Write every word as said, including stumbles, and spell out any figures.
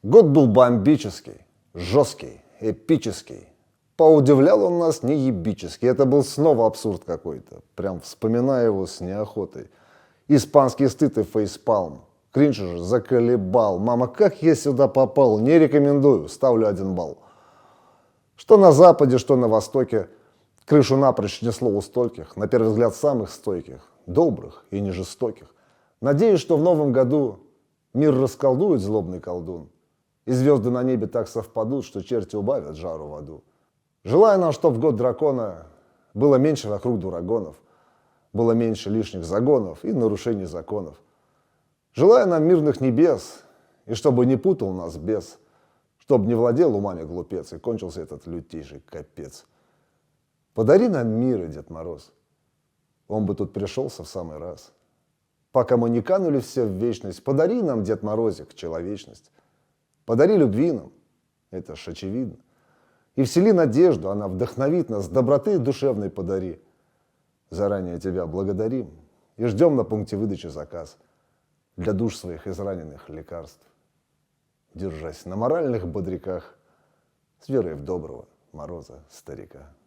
Год был бомбический, жесткий, эпический. Поудивлял он нас неебически. Это был снова абсурд какой-то. Прям вспоминаю его с неохотой. Испанский стыд и фейспалм. Кринж же заколебал. Мама, как я сюда попал? Не рекомендую. Ставлю один балл. Что на Западе, что на Востоке. Крышу напрочь снесло у стольких. На первый взгляд самых стойких. Добрых и не жестоких. Надеюсь, что в новом году мир расколдует злобный колдун. И звезды на небе так совпадут, что черти убавят жару в аду. Желаю нам, чтоб в год дракона было меньше вокруг дурагонов, было меньше лишних загонов и нарушений законов. Желаю нам мирных небес, и чтобы не путал нас бес, чтобы не владел умами глупец, и кончился этот лютейший капец. Подари нам мира, Дед Мороз, он бы тут пришелся в самый раз. Пока мы не канули все в вечность, подари нам, Дед Морозик, человечность. Подари любви нам, это ж очевидно. И всели надежду, она вдохновит нас, доброты душевной подари. Заранее тебя благодарим и ждем на пункте выдачи заказ для душ своих израненных лекарств. Держась на моральных бодряках с верой в доброго Мороза старика.